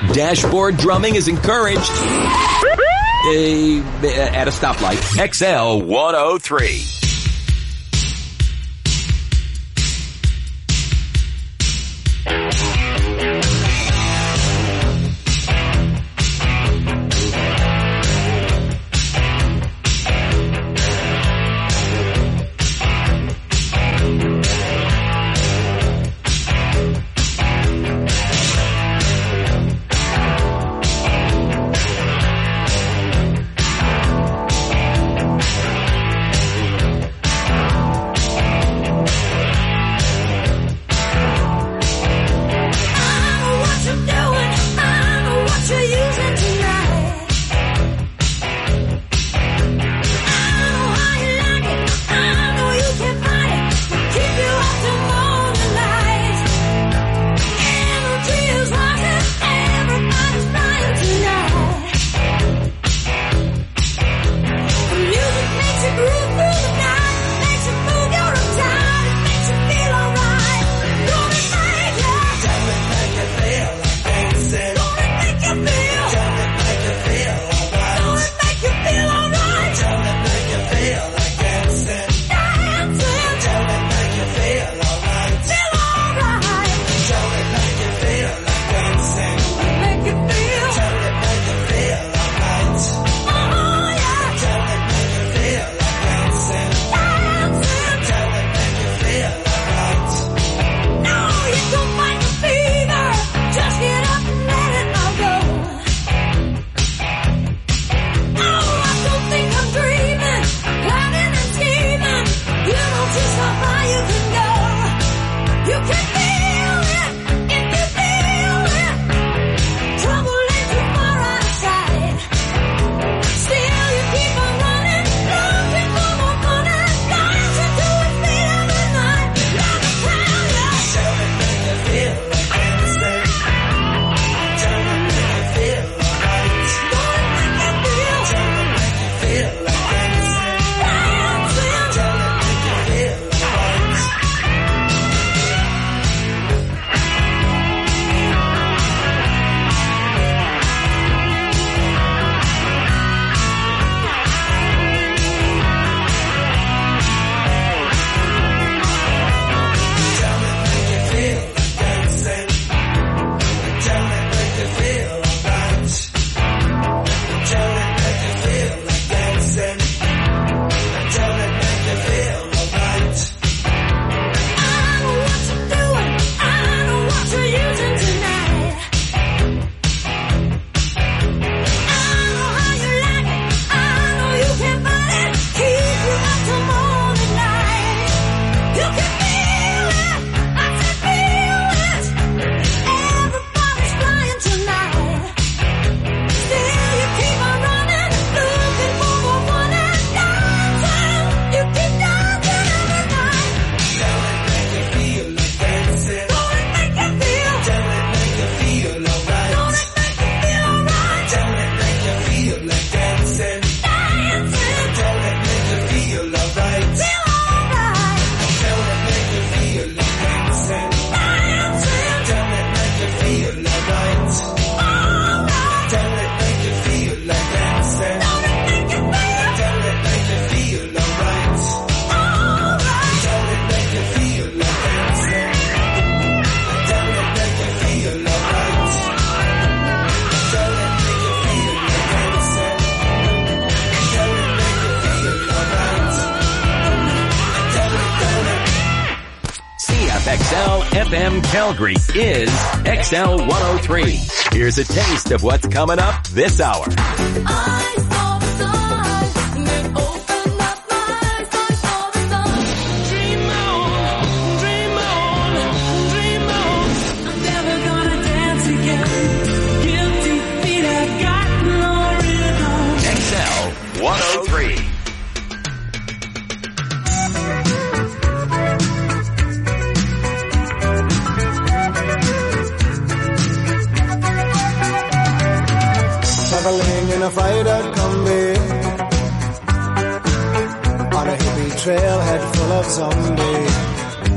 Dashboard drumming is encouraged. At a stoplight. XL 103. XL FM Calgary is XL 103. Here's a taste of what's coming up this hour. XL 103. Traveling in a freighter combi on a hippie trailhead full of zombies.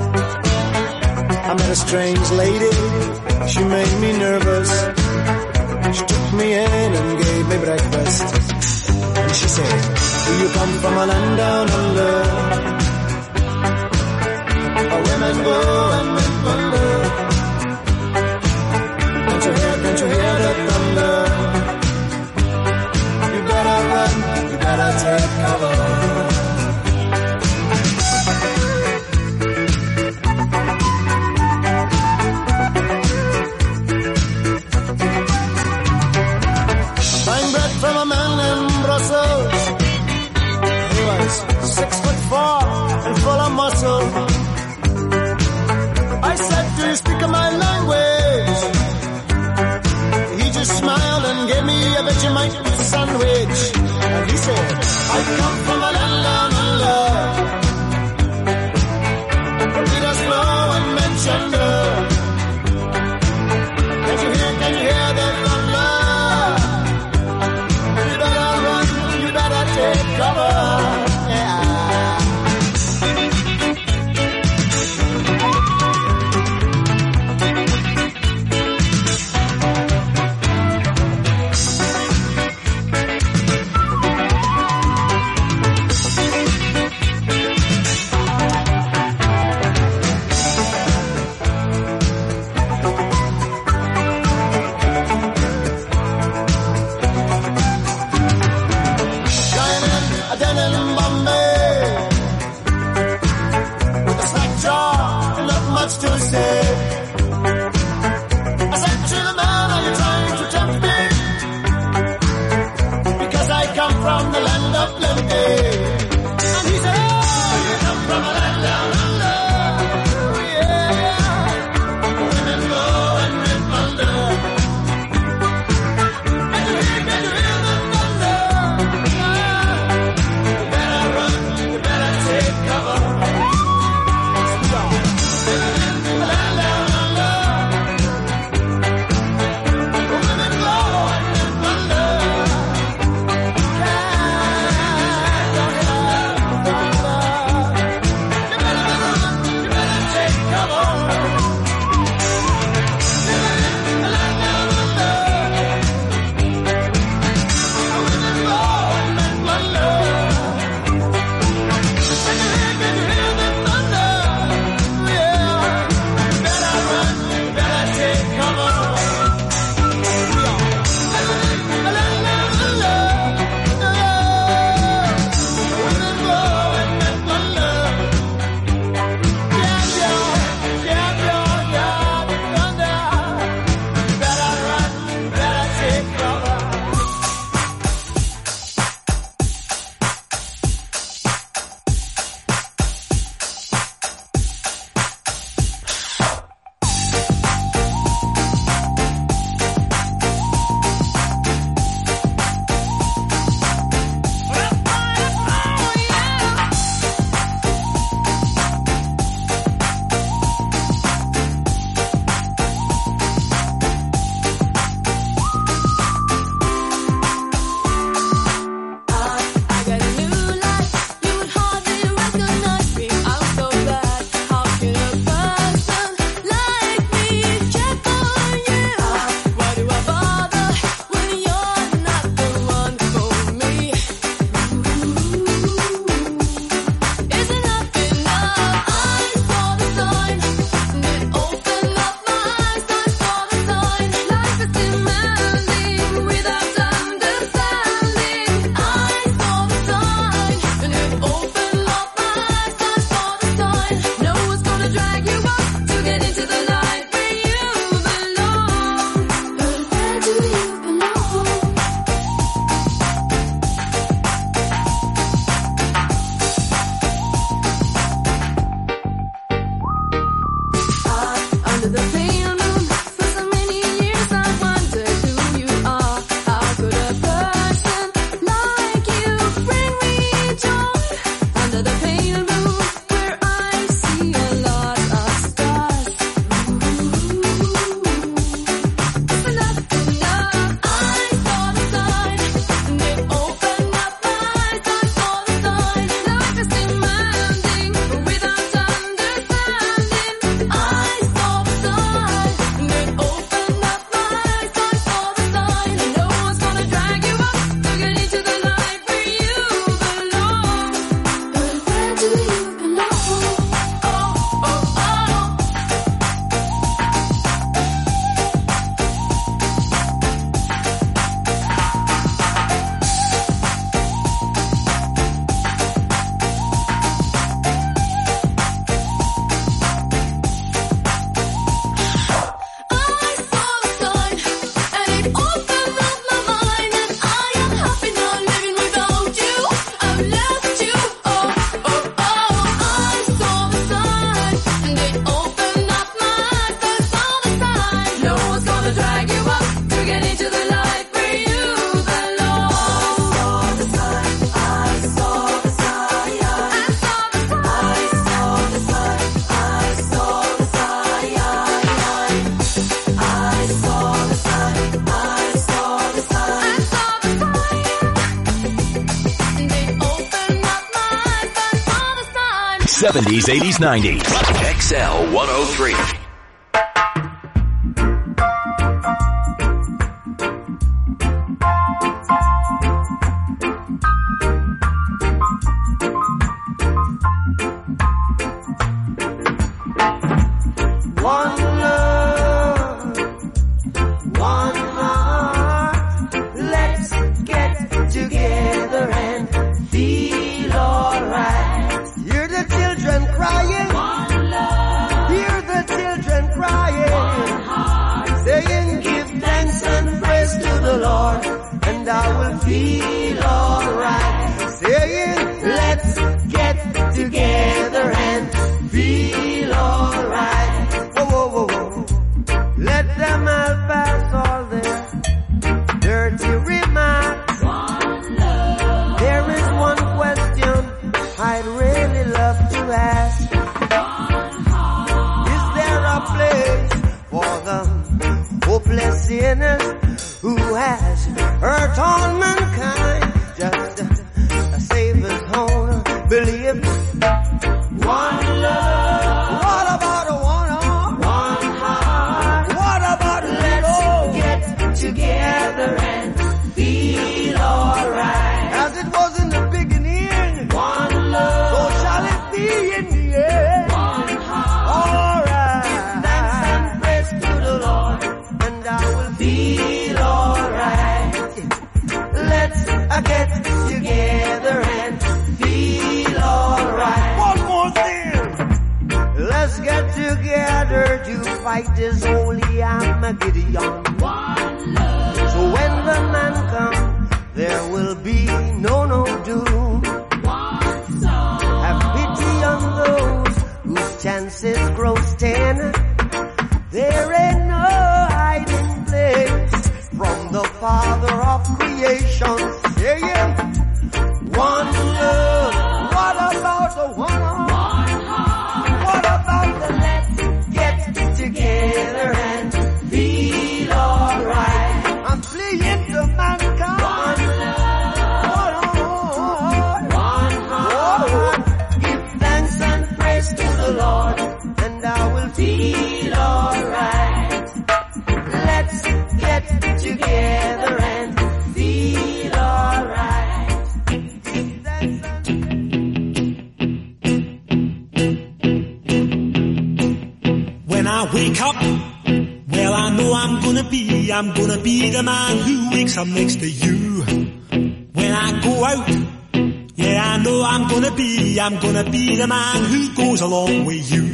I met a strange lady, she made me nervous. breakfast. And she said, do you come from a land down under? Where women go and men wonder. Can't you hear the thunder? You better run, you better take cover. From a man in Brussels, he was 6'4" and full of muscle. I said, do you speak my language? He just smiled and gave me a Vegemite sandwich. And he said, I come from a land down under, where leaders flow and men chunder. Can you hear the thunder? Take cover, to say. I said to the man, are you trying to tempt me? Because I come from the land of plenty. And he said, oh, you come from a land down under. Oh, yeah. Women go and men wonder. Can you hear the thunder? You better run, you better take cover. La la la. 70s, 80s, 90s. XL 103. Next to you. When I go out, yeah, I know I'm gonna be the man who goes along with you.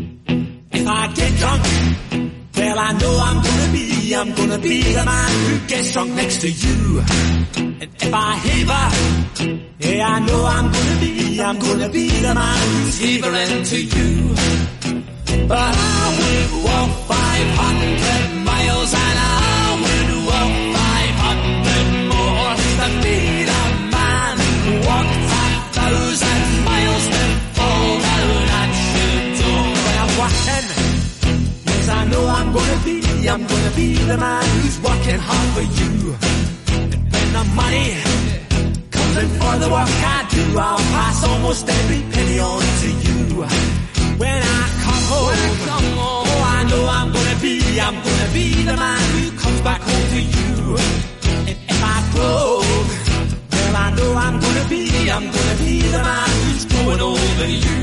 If I get drunk, well, I know I'm gonna be the man who gets drunk next to you. And if I heaver, yeah, I know I'm gonna be the man who's heavering to you. But I would walk 500 miles and I would walk 500 more to be the man who walked 1,000 miles to fall down at your door. When I'm walking, yes, I know I'm gonna be the man who's working hard for you. And when the money comes in for the work I do, I'll pass almost every penny on to you. When I come home, oh, I know I'm gonna be the man who comes back home to you. And if I broke, well, I know I'm gonna be the man who's going over you.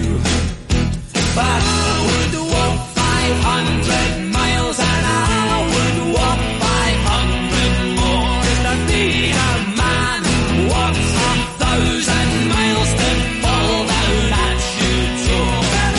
But I would walk 500 miles and I would walk 500 more to be a man who walks 1,000 miles to fall down at your door.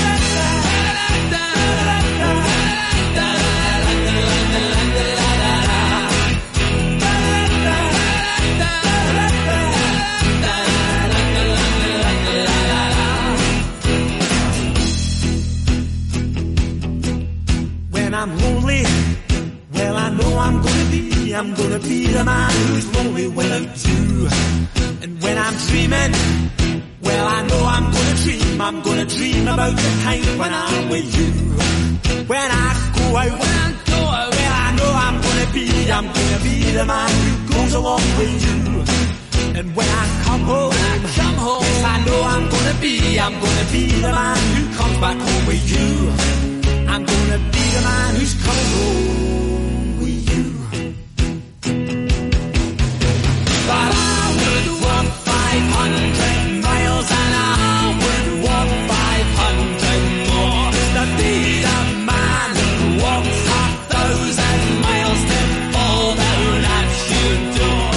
When I'm lonely, well, I know I'm gonna be the man who's lonely without you. And when I'm dreaming, well, I know I'm gonna dream about the time when I'm with you. When I go out, well, I know I'm gonna be the man who goes along with you. And when I come home, yes, I know I'm gonna be the man who comes back home with you. I'm gonna be the man who's coming home with you. But I would walk 500 miles and I would walk 500 more to be the man who walks 1,000 miles to fall down at your door.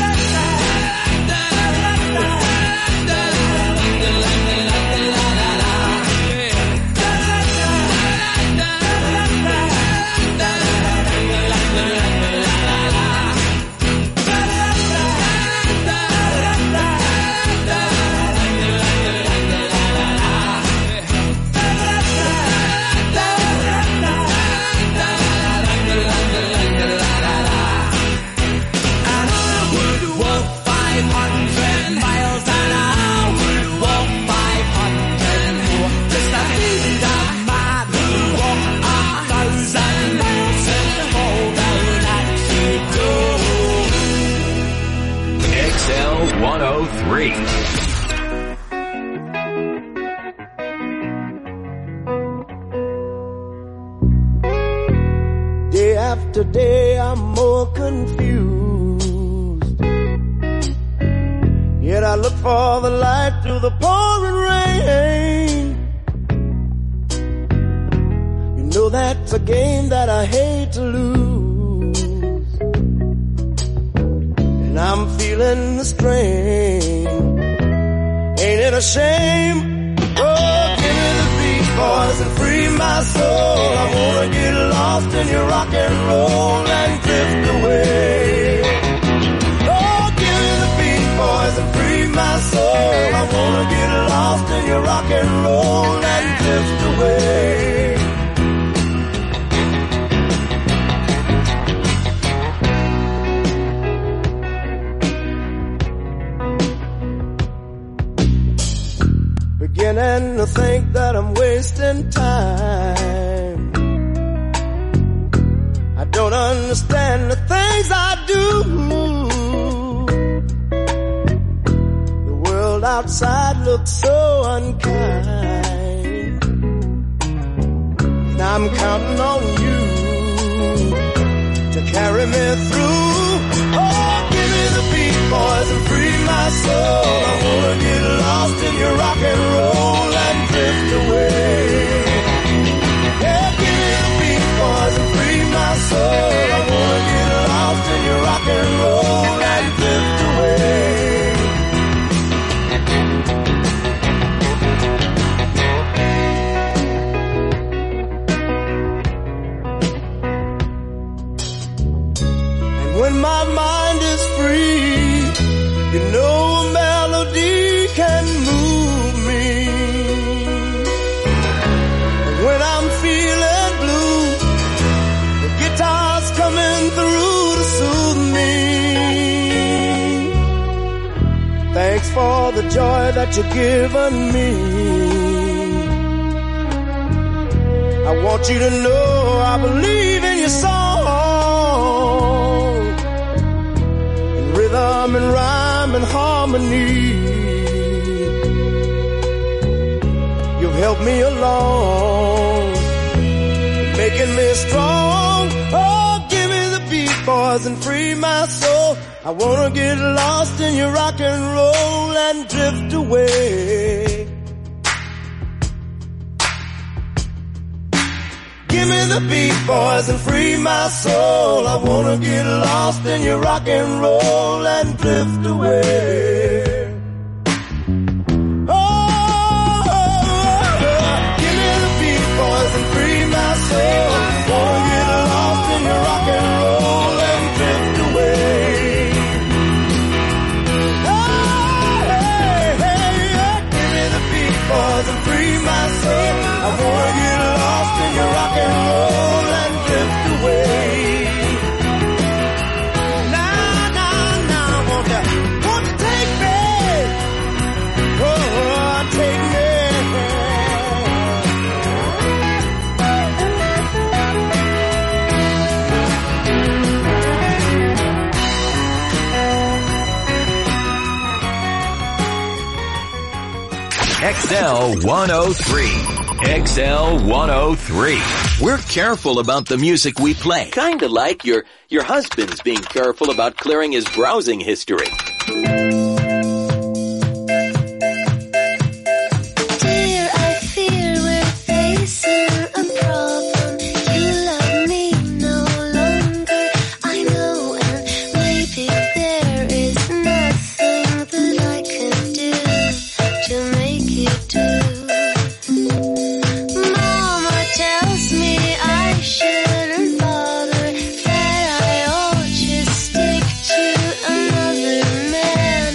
Day after day I'm more confused, yet I look for the light through the pouring rain. You know that's a game that I hate to lose, and I'm feeling the strain. Ain't it a shame? Oh, give me the beat, boys, and free my soul. I wanna get lost in your rock and roll and drift away. Oh, give me the beat, boys, and free my soul. I wanna get lost in your rock and roll and drift away. Beginning to think that I'm wasting time. I don't understand the things I do. The world outside looks so unkind, and I'm counting on you to carry me through. Oh, give me the beat, boys, and free my soul. I wanna get lost in your rock and roll and drift away. Yeah, give me the beat, boys, and free my soul. I wanna get lost in your rock and roll and drift away. And when my mind is free, you know a melody can move me. And when I'm feeling blue, the guitar's coming through to soothe me. Thanks for the joy that you've given me. I want you to know I believe in your song, in rhythm and rhyme and harmony. You've helped me along, making me strong. Oh, give me the beat, boys, and free my soul. I wanna get lost in your rock and roll and drift away. Give me the beat, boys, and free my soul. I wanna get lost in your rock and roll and drift away. Now, won't you take me XL 103. XL 103. We're careful about the music we play. Kinda like your husband's being careful about clearing his browsing history. Dear, I fear we're facing a problem. You love me no longer, I know, and maybe there is nothing that I can do to make you do. Mama tells me I shouldn't bother, that I ought to stick to another man.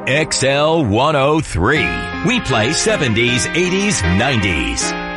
XL 103. We play 70s, 80s, 90s.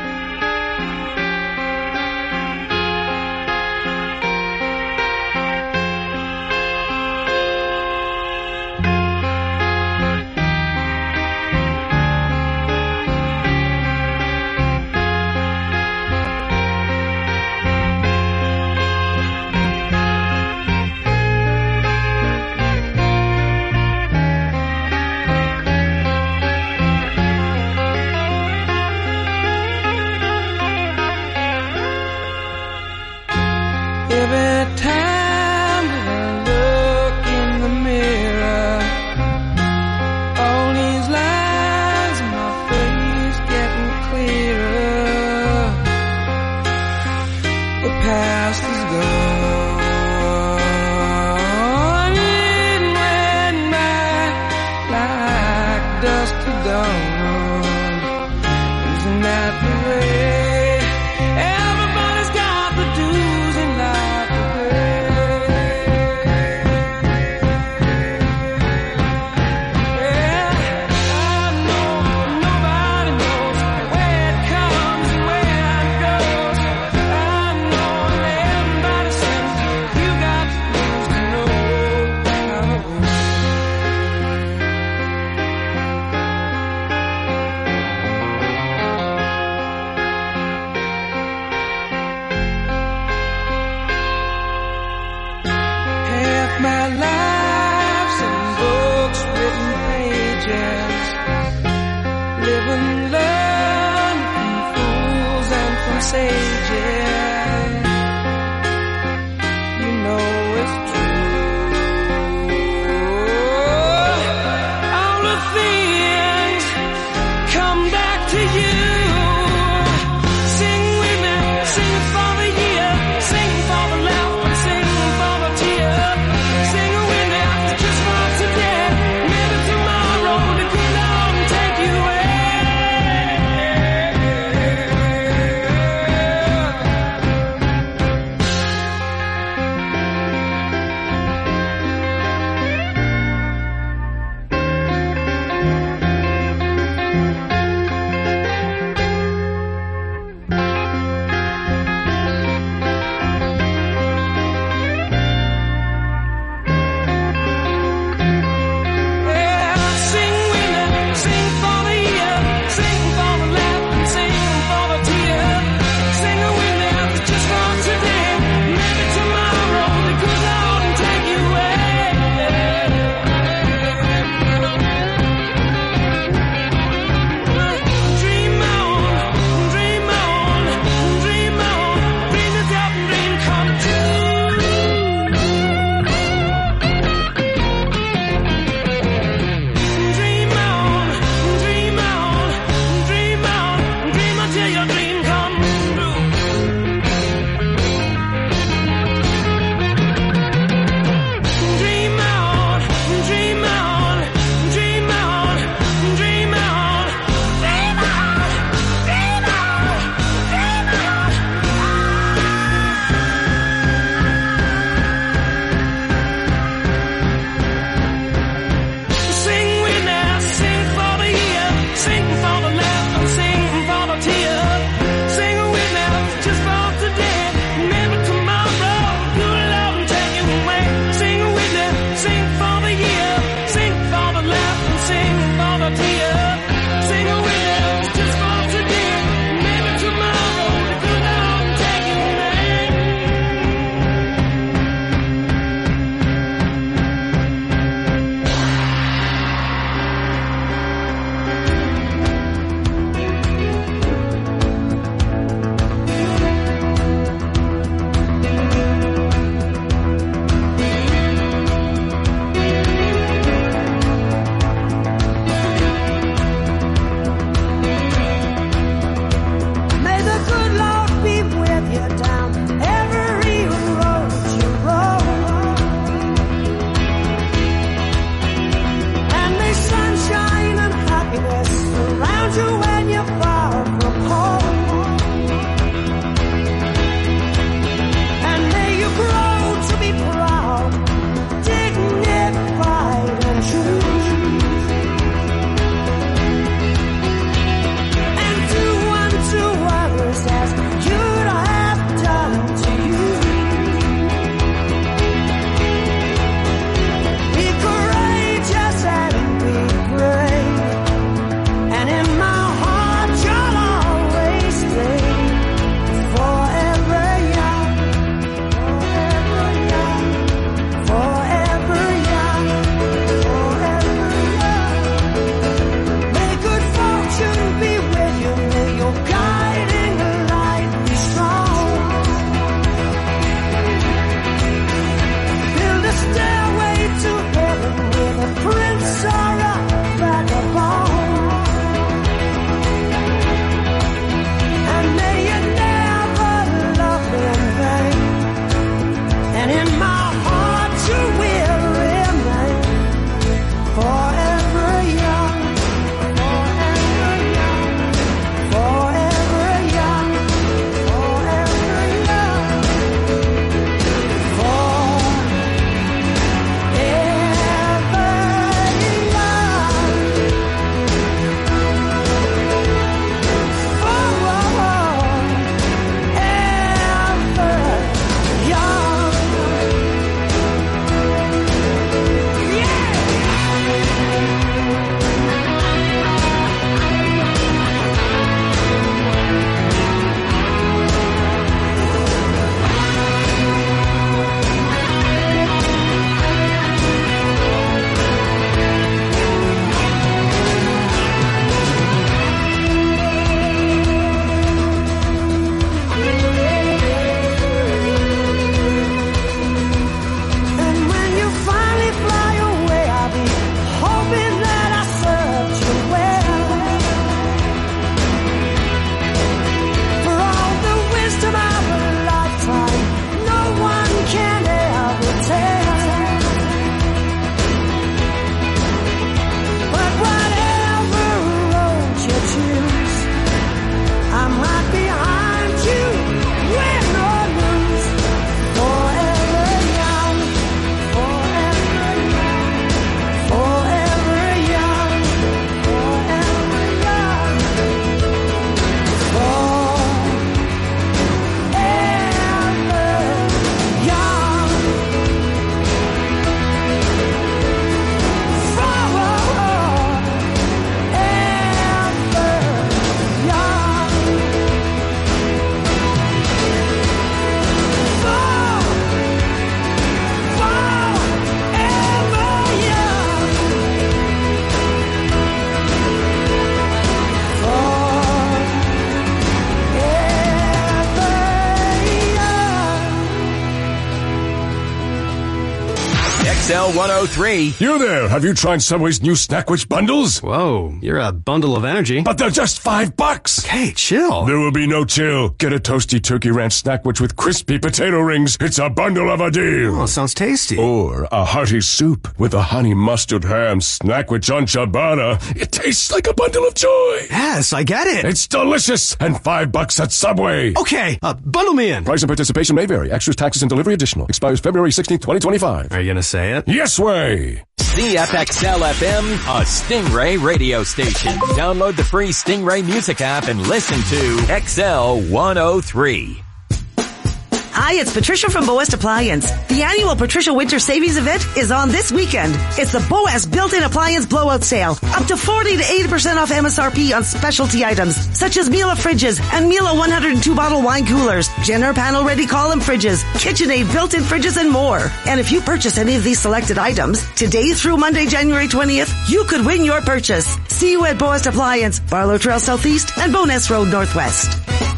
XL 103. You there, have you tried Subway's new Snackwich bundles? Whoa, you're a bundle of energy. But they're just $5. Hey, chill. There will be no chill. Get a toasty turkey ranch Snackwich with crispy potato rings. It's a bundle of a deal. Oh, sounds tasty. Or a hearty soup with a honey mustard ham Snackwich on ciabatta. It tastes like a bundle of joy. Yes, I get it. It's delicious and $5 at Subway. Okay, bundle me in. Price and participation may vary. Extras, taxes, and delivery additional. Expires February 16, 2025. Are you gonna say it? Yes way. CFXL FM, a Stingray radio station. Download the free Stingray music app and listen to XL 103. Hi, it's Patricia from Boas Appliance. The annual Patricia Winter Savings Event is on this weekend. It's the Boas Built-In Appliance Blowout Sale. Up to 40 to 80% off MSRP on specialty items, such as Miele fridges and Miele 102-bottle wine coolers, Jenner panel-ready column fridges, KitchenAid built-in fridges, and more. And if you purchase any of these selected items, today through Monday, January 20th, you could win your purchase. See you at Boas Appliance, Barlow Trail Southeast, and Bowness Road Northwest.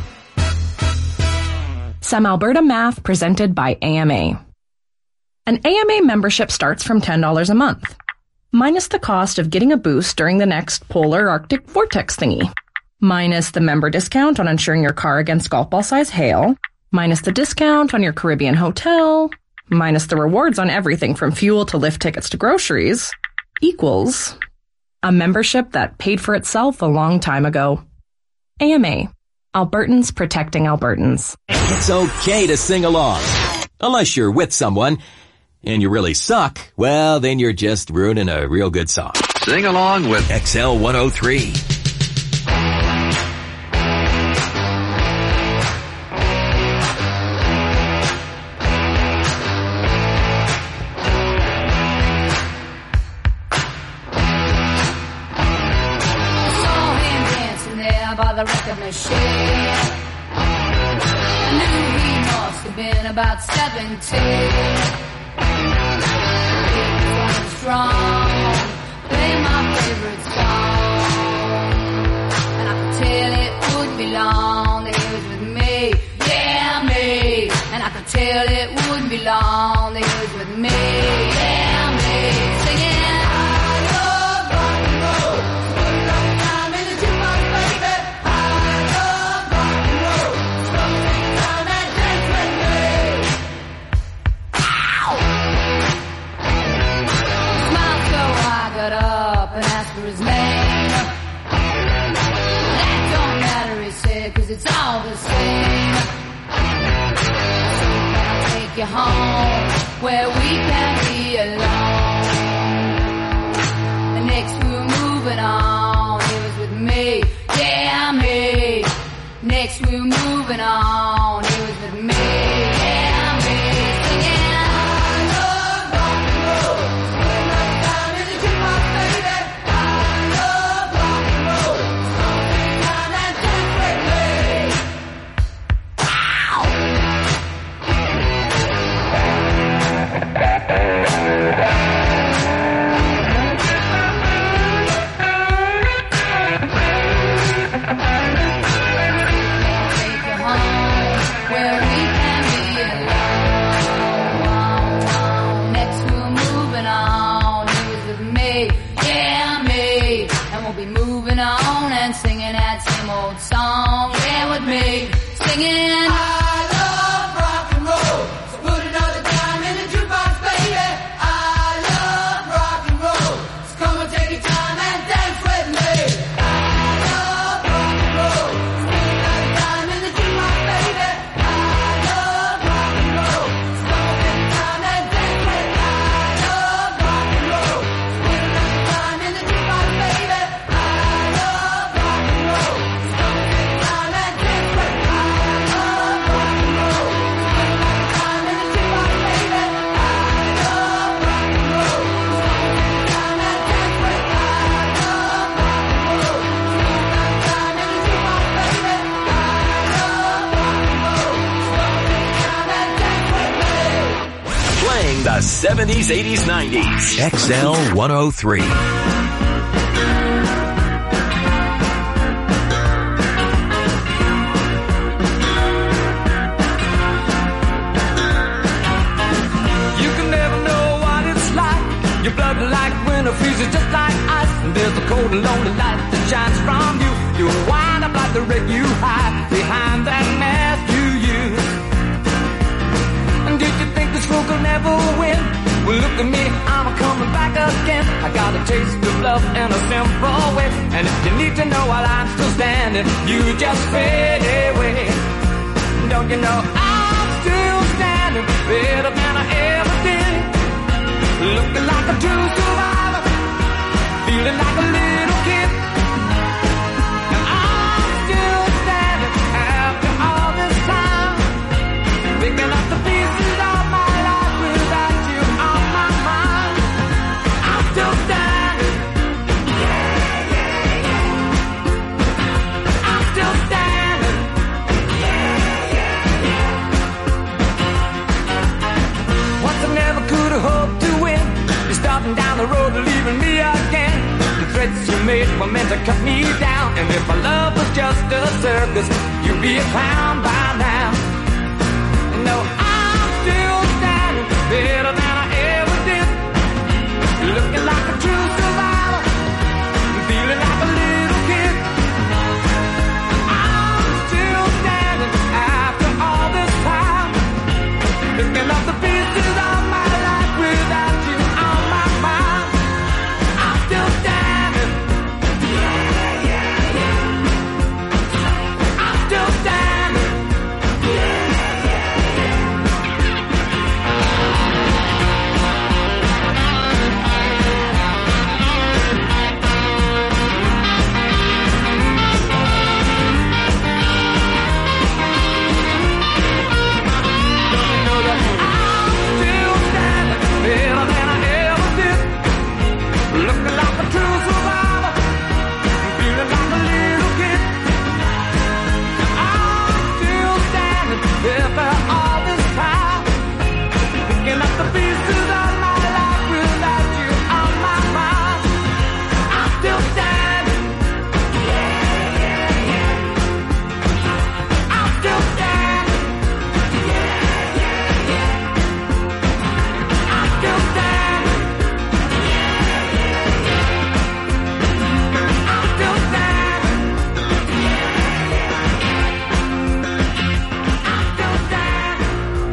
Some Alberta Math presented by AMA. An AMA membership starts from $10 a month, minus the cost of getting a boost during the next polar Arctic vortex thingy, minus the member discount on insuring your car against golf ball size hail, minus the discount on your Caribbean hotel, minus the rewards on everything from fuel to lift tickets to groceries, equals a membership that paid for itself a long time ago. AMA. Albertans protecting Albertans. It's okay to sing along. Unless you're with someone and you really suck, well, then you're just ruining a real good song. Sing along with XL 103. By the record machine, I knew he must have been about 17. He was going strong, playing my favorite song, and I could tell it wouldn't be long that he was with me, yeah me. And I could tell it wouldn't be long that he was with me, yeah me. Singing. Got up and asked for his name. That don't matter, he said, 'cause it's all the same. So can I take you home where we can be alone? And next we were moving on. He was with me, yeah me. Next we were moving on. He was with me, yeah me. Singing. Singing that same old song, yeah, with me, singing. I love rock and roll, so put another dime in the jukebox, baby. I love rock and roll, so come and take your time and dance with me. I love rock and roll, so put another dime in the jukebox, baby. I love rock and roll, so come and take your time and dance with me. I love rock and roll, so put another dime in the jukebox, baby. The 70s, 80s, 90s. XL 103. You can never know what it's it freezes just like ice, and there's a cold and lonely light that shines from you. You wind up like the wreck you hide behind that mask you use. And did you think this fool could never win? Well, look at me, I'm coming back again. I got a taste of love in a simple way. And if you need to know while I'm still standing, you just fade away. Don't you know I'm still standing better than I ever did? Looking like a true survivor, feeling like a little kid. And I'm still standing after all this time, picking up the pieces of my life without you on my mind. I'm still standing. I'm still standing. Once I never could have hoped to win. You're starting down the road and leaving me again. The threats you made were meant to cut me down. And if my love was just a circus, you'd be a clown by now. No, I'm still standing better than I ever did. Looking like a true survivor, feeling like a little kid. I'm still standing after all this time, picking up the pieces of my life without you on my mind. I'm still standing. I'm still standing. Better than I ever did. Looking like a true survivor, feeling like a little kid. I'm still standing after all this time, picking up the pieces of my life without you on my mind. I'm still standing. I'm still standing. Still standing. I'm still standing. I'm still standing.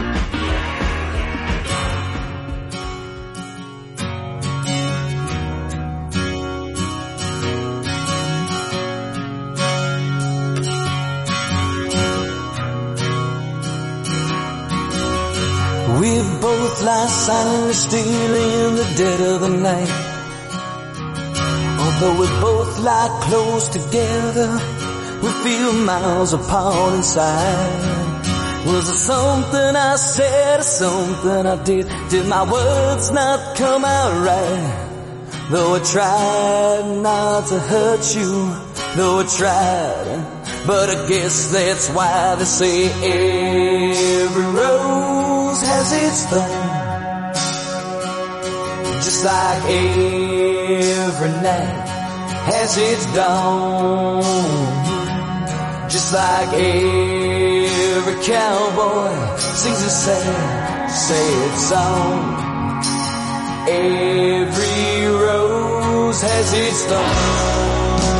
We both lie silently still in the dead of the night. Although we both lie close together, we feel miles apart inside. Was it something I said or something I did? Did my words not come out right? Though I tried not to hurt you, though I tried, but I guess that's why they say every rose has its thorn. Just like every night has its dawn. Just like every cowboy sings a sad, sad song. Every rose has its thorn.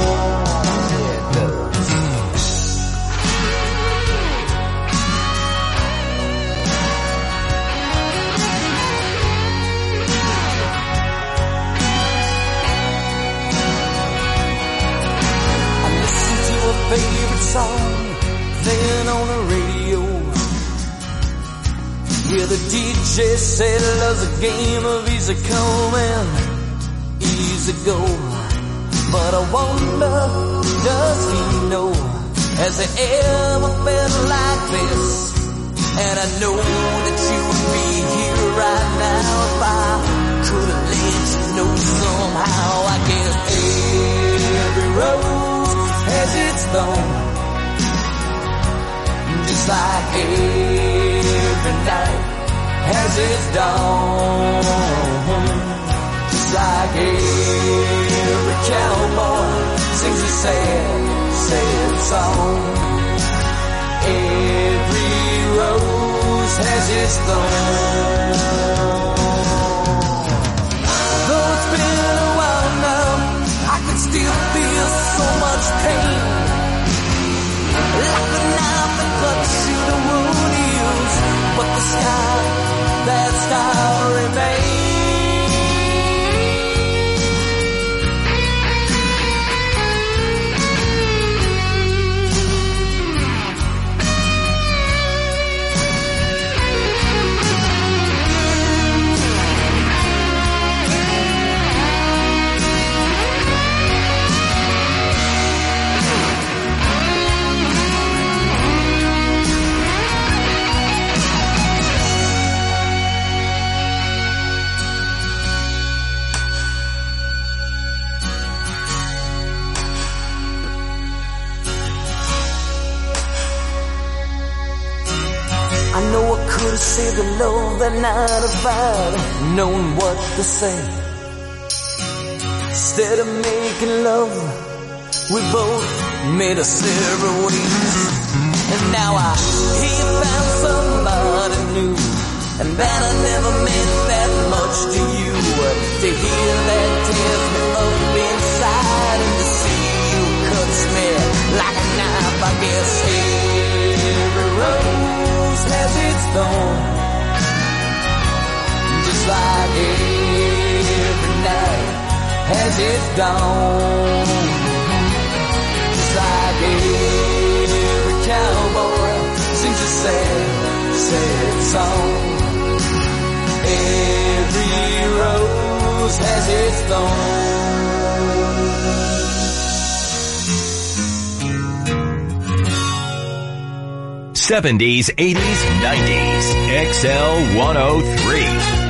Favorite song playing on the radio. Yeah, the DJ said love's a game of easy come and easy go. But I wonder, does he know? Has he ever felt like this? And I know that you would be here right now if I could have let you know somehow. I guess every rose has its thorn, just like every night has its dawn, just like every cowboy sings a sad, sad song. Every rose has its thorn. Though it's been a a love that night about knowing what to say. Instead of making love, we both made a separate ways. And now I hear you found somebody new, and that I never meant that much to you. To hear that tears me up inside, and to see you cuts me like a knife. I guess every rose has its thorn, just like every night has its dawn. Just like every cowboy sings a sad, sad song. Every rose has its thorn. 70s, 80s, 90s. XL 103.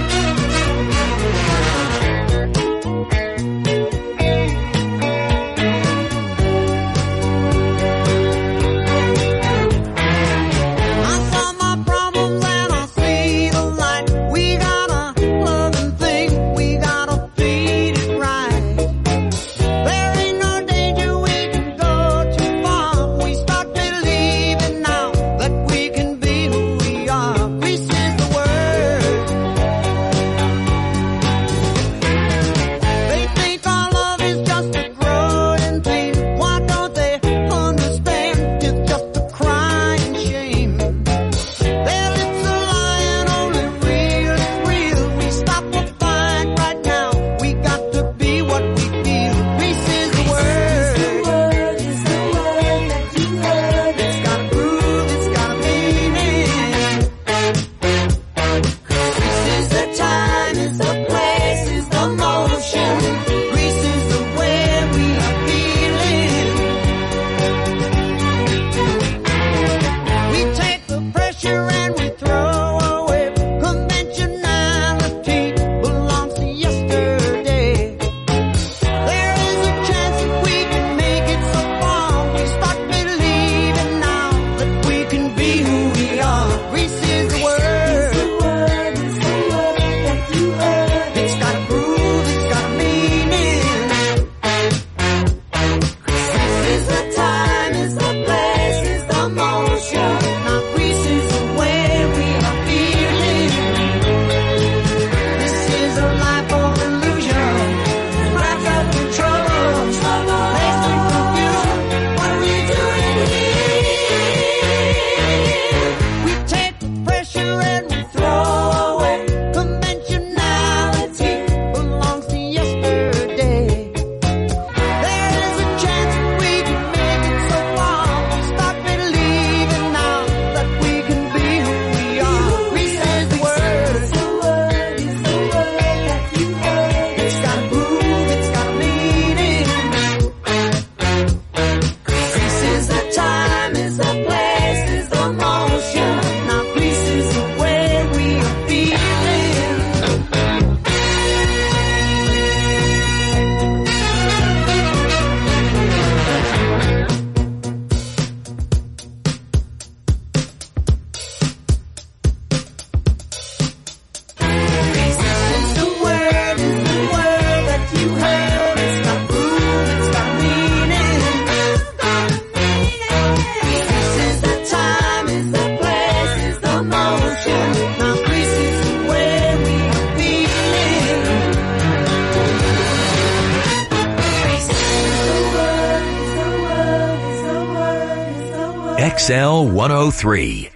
XL 103.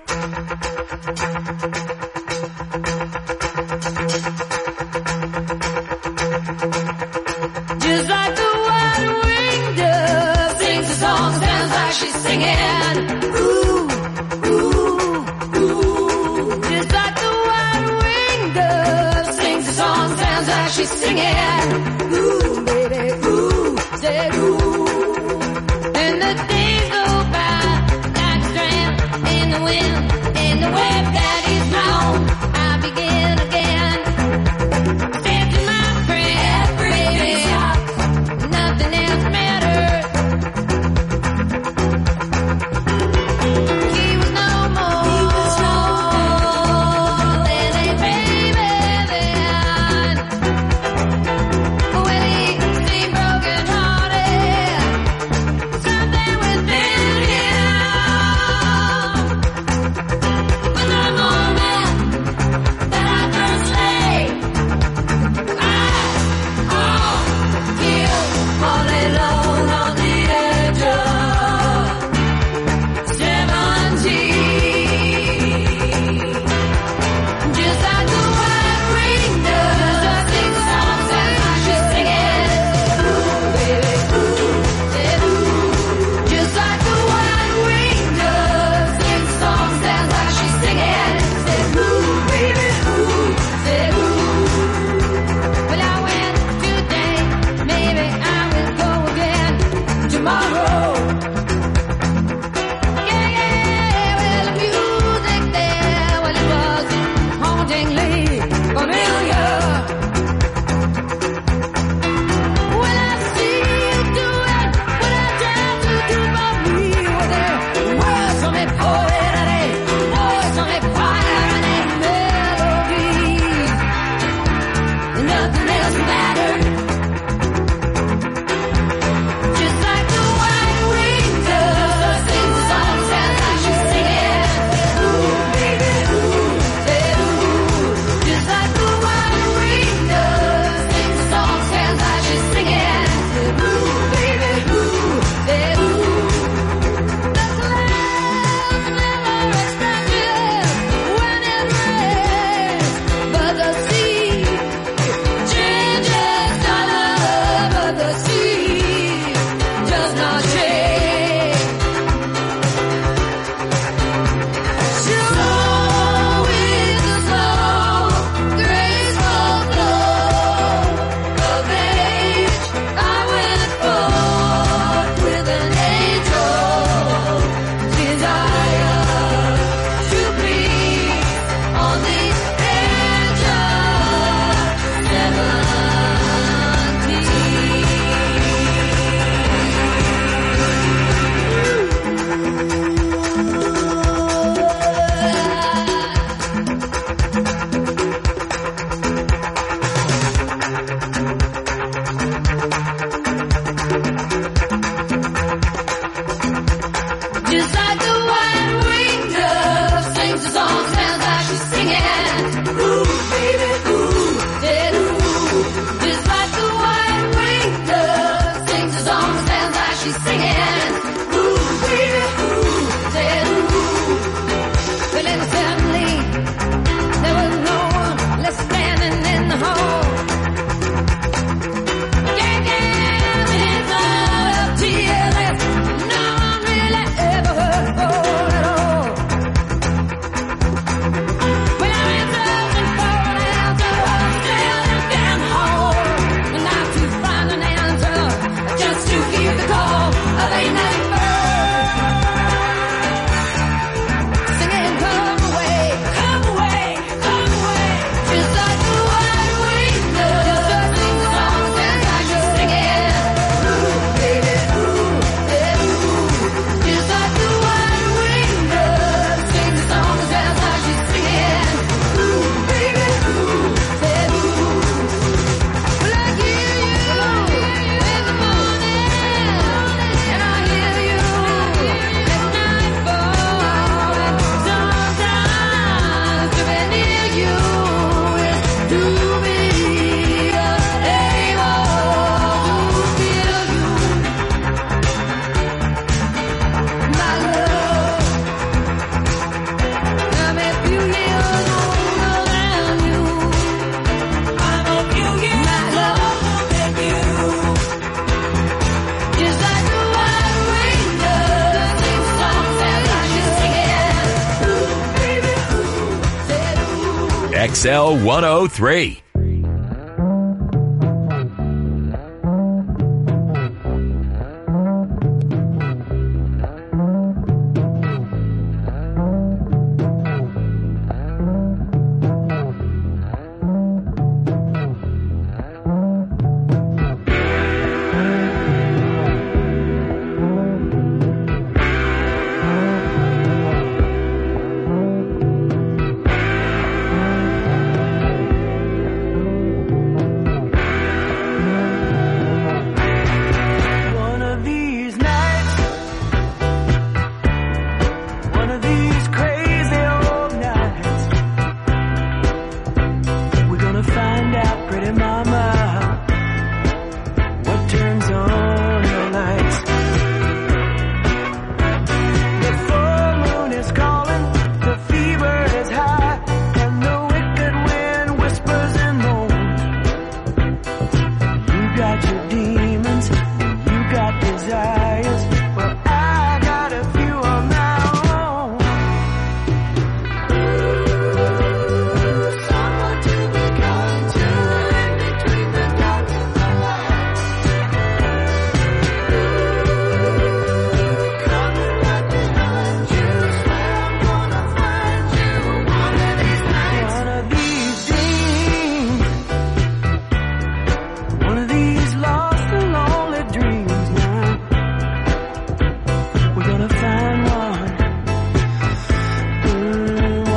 Just like the white-winged dove sings a song, sounds like she's singing. Ooh, ooh, ooh. Just like the white-winged dove sings a song, sounds like she's singing. Ooh, baby, ooh, said ooh. And the days go by like a strand in the wind, in the web that is blown. I begin again. Dancing my friend, baby. Nothing else matters. He was no more XL 103.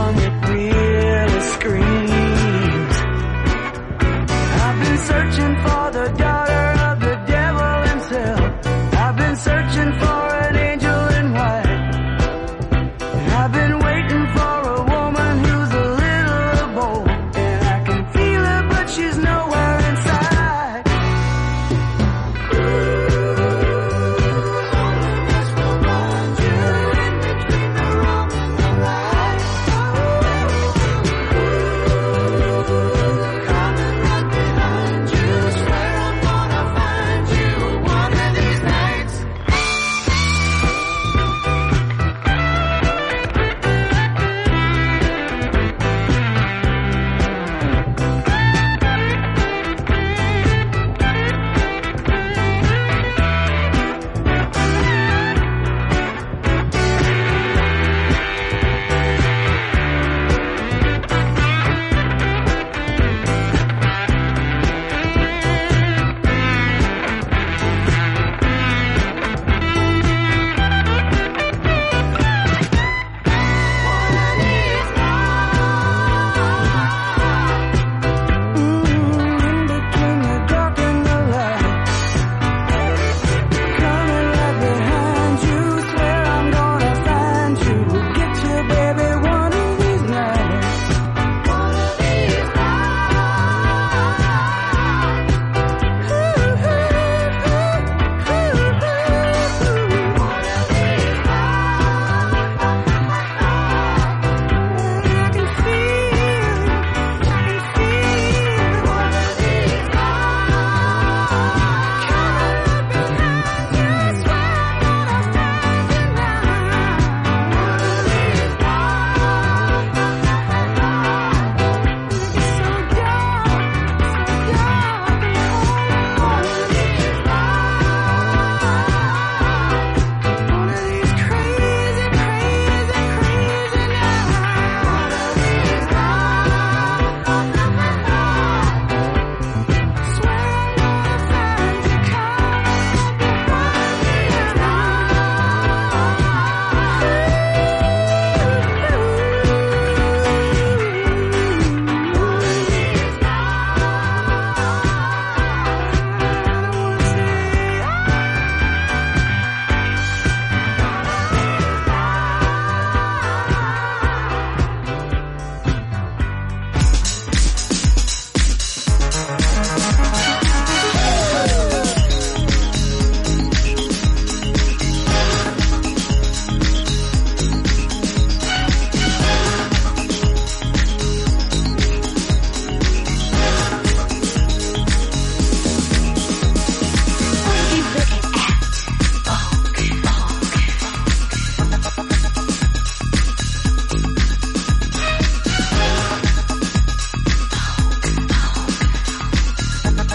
Searching for